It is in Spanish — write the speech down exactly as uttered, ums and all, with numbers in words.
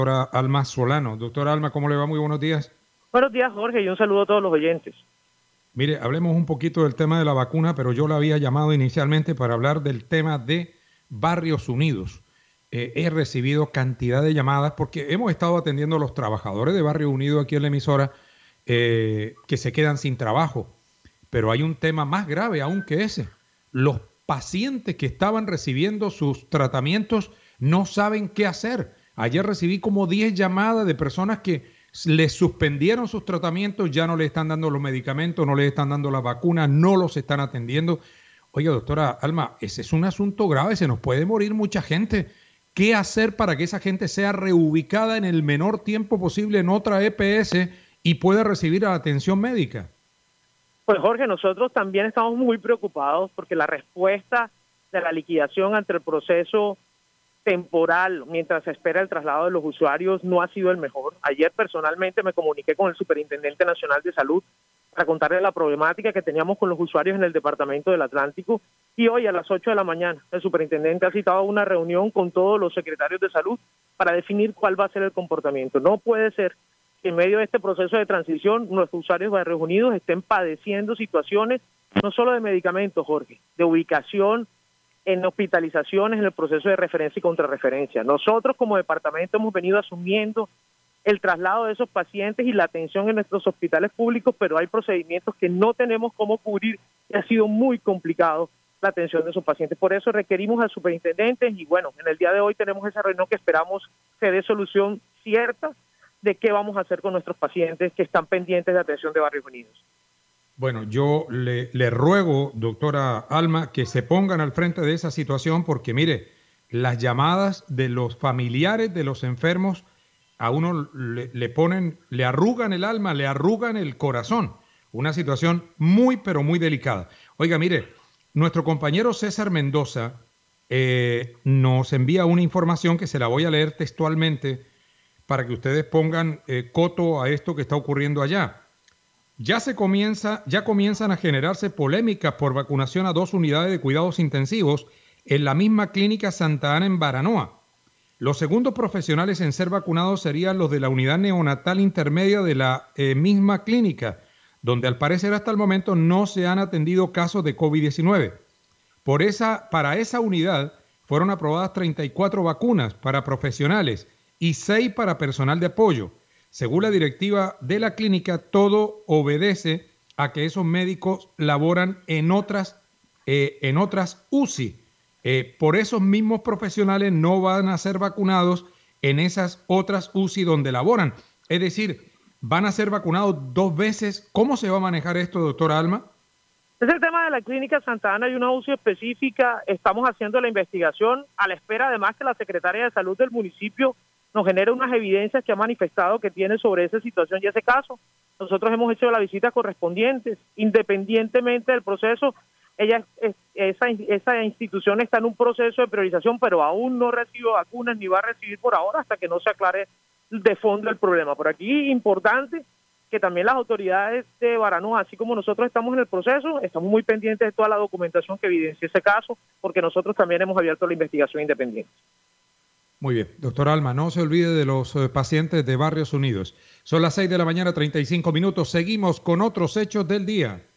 doctora Alma Solano. Doctora Alma, ¿cómo le va? Muy buenos días. Buenos días, Jorge, y un saludo a todos los oyentes. Mire, hablemos un poquito del tema de la vacuna, pero yo la había llamado inicialmente para hablar del tema de Barrios Unidos. Eh, he recibido cantidad de llamadas porque hemos estado atendiendo a los trabajadores de Barrio Unido aquí en la emisora eh, que se quedan sin trabajo. Pero hay un tema más grave aún que ese. Los pacientes que estaban recibiendo sus tratamientos no saben qué hacer. Ayer recibí como diez llamadas de personas que les suspendieron sus tratamientos, ya no le están dando los medicamentos, no le están dando las vacunas, no los están atendiendo. Oiga, doctora Alma, ese es un asunto grave, se nos puede morir mucha gente. ¿Qué hacer para que esa gente sea reubicada en el menor tiempo posible en otra E P S y pueda recibir atención médica? Pues Jorge, nosotros también estamos muy preocupados porque la respuesta de la liquidación ante el proceso temporal mientras se espera el traslado de los usuarios no ha sido el mejor. Ayer personalmente me comuniqué con el Superintendente Nacional de Salud para contarle la problemática que teníamos con los usuarios en el Departamento del Atlántico, y hoy a las ocho de la mañana el Superintendente ha citado una reunión con todos los secretarios de salud para definir cuál va a ser el comportamiento. No puede ser que en medio de este proceso de transición nuestros usuarios de Barrios Unidos estén padeciendo situaciones no solo de medicamentos, Jorge, de ubicación en hospitalizaciones en el proceso de referencia y contrarreferencia. Nosotros como departamento hemos venido asumiendo el traslado de esos pacientes y la atención en nuestros hospitales públicos, pero hay procedimientos que no tenemos cómo cubrir y ha sido muy complicado la atención de esos pacientes. Por eso requerimos al superintendente y bueno, en el día de hoy tenemos esa reunión que esperamos se dé solución cierta de qué vamos a hacer con nuestros pacientes que están pendientes de atención de Barrios Unidos. Bueno, yo le, le ruego, doctora Alma, que se pongan al frente de esa situación porque, mire, las llamadas de los familiares de los enfermos a uno le, le ponen, le arrugan el alma, le arrugan el corazón. Una situación muy, pero muy delicada. Oiga, mire, nuestro compañero César Mendoza eh, nos envía una información que se la voy a leer textualmente para que ustedes pongan eh, coto a esto que está ocurriendo allá. Ya se comienza, ya comienzan a generarse polémicas por vacunación a dos unidades de cuidados intensivos en la misma clínica Santa Ana en Baranoa. Los segundos profesionales en ser vacunados serían los de la unidad neonatal intermedia de la eh, misma clínica, donde al parecer hasta el momento no se han atendido casos de COVID diecinueve. Por esa, para esa unidad fueron aprobadas treinta y cuatro vacunas para profesionales y seis para personal de apoyo. Según la directiva de la clínica, todo obedece a que esos médicos laboran en otras, eh, en otras U C I. Eh, por esos mismos profesionales no van a ser vacunados en esas otras U C I donde laboran. Es decir, van a ser vacunados dos veces. ¿Cómo se va a manejar esto, doctora Alma? Es el tema de la clínica Santa Ana y una U C I específica. Estamos haciendo la investigación a la espera además que la secretaria de salud del municipio nos genera unas evidencias que ha manifestado que tiene sobre esa situación y ese caso. Nosotros hemos hecho las visitas correspondientes, independientemente del proceso. Ella, es, esa, esa institución está en un proceso de priorización, pero aún no recibe vacunas ni va a recibir por ahora hasta que no se aclare de fondo el problema. Por aquí, importante que también las autoridades de Baranoa, así como nosotros estamos en el proceso, estamos muy pendientes de toda la documentación que evidencie ese caso, porque nosotros también hemos abierto la investigación independiente. Muy bien, doctor Alma, no se olvide de los eh, pacientes de Barrios Unidos. Son las seis de la mañana, treinta y cinco minutos. Seguimos con otros hechos del día.